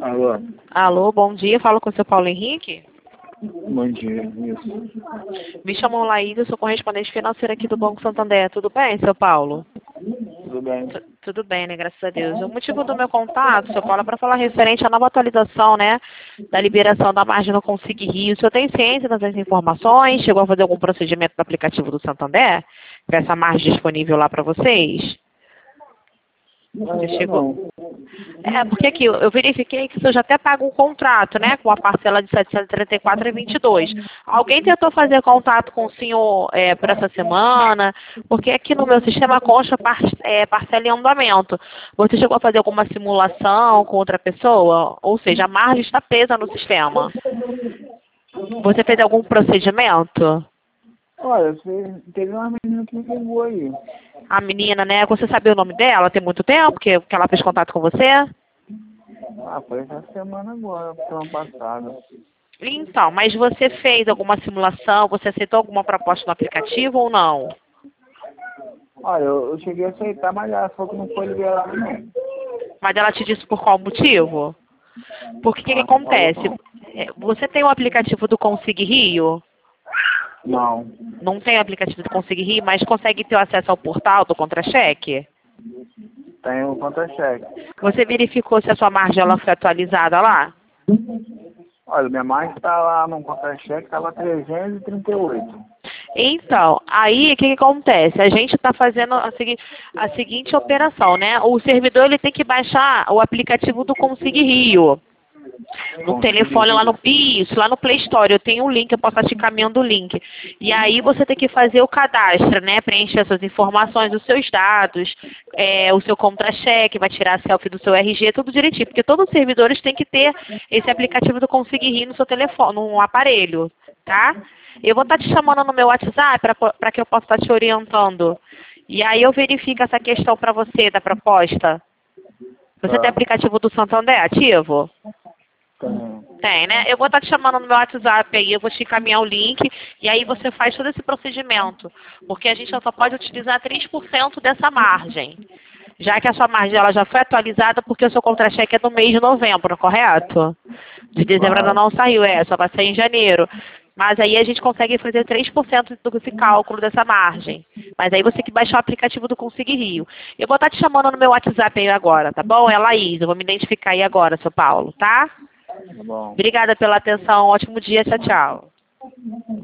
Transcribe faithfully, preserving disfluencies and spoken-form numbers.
Alô? Alô, bom dia. Falo com o seu Paulo Henrique. Bom dia, isso. Me chamam Laís, eu sou correspondente financeira aqui do Banco Santander. Tudo bem, seu Paulo? Tudo bem? Tu- Tudo bem, né? Graças a Deus. O motivo do meu contato, seu Paulo, é para falar referente à nova atualização, né? Da liberação da margem no Consigue Rio. O senhor tem ciência dessas informações? Chegou a fazer algum procedimento no aplicativo do Santander? Para essa margem disponível lá para vocês? Você chegou? É, porque aqui eu eu verifiquei que o senhor já até paga um contrato, né? Com a parcela de setecentos e trinta e quatro reais e vinte e dois. Alguém tentou fazer contato com o senhor é, por essa semana? Porque aqui no meu sistema consta par, é, parcela em andamento. Você chegou a fazer alguma simulação com outra pessoa? Ou seja, a margem está presa no sistema. Você fez algum procedimento? Olha, você teve uma menina que me ligou aí. A menina, né? Você sabia o nome dela? Tem muito tempo que, que ela fez contato com você? Ah, foi essa semana agora, semana passada. Então, mas você fez alguma simulação? Você aceitou alguma proposta no aplicativo ou não? Olha, eu, eu cheguei a aceitar, mas ela falou que não foi liberado, não. Mas ela te disse por qual motivo? Porque o que, que Ah, acontece? falou É, Você tem o aplicativo do Consigue Rio? não. Não. Não tem o aplicativo do Consigue Rio, mas consegue ter acesso ao portal do Contra-Cheque? Tem o contra-cheque. Você verificou se a sua margem ela foi atualizada lá? Olha, minha mãe está lá no contra-cheque, estava trezentos e trinta e oito. Então, aí o que, que acontece? A gente está fazendo a, segui a seguinte operação, né? O servidor ele tem que baixar o aplicativo do Consigue Rio. No Consigue telefone lá Rio. no isso, lá no Play Store, eu tenho um link, eu posso estar te encaminhando o link. E aí você tem que fazer o cadastro, né? Preencher suas informações, os seus dados, é, o seu contra-cheque, vai tirar a selfie do seu R G, tudo direitinho. Porque todos os servidores têm que ter esse aplicativo do Consigue Rir no seu telefone, no aparelho, tá? Eu vou estar te chamando no meu WhatsApp para que eu possa estar te orientando. E aí eu verifico essa questão para você da proposta. Você Tá. tem aplicativo do Santander ativo? Tem. Tem, né? Eu vou estar te chamando no meu WhatsApp aí, eu vou te encaminhar o link e aí você faz todo esse procedimento. Porque a gente só pode utilizar três por cento dessa margem. Já que a sua margem ela já foi atualizada porque o seu contra-cheque é do mês de novembro, correto? De dezembro ainda não saiu, é, só vai sair em janeiro. Mas aí a gente consegue fazer três por cento desse cálculo dessa margem. Mas aí você tem que baixar o aplicativo do Consigue Rio. Eu vou estar te chamando no meu WhatsApp aí agora, tá bom? É Laís, eu vou me identificar aí agora, seu Paulo, tá? Tá bom. Obrigada pela atenção. Ótimo dia. Tchau, tchau.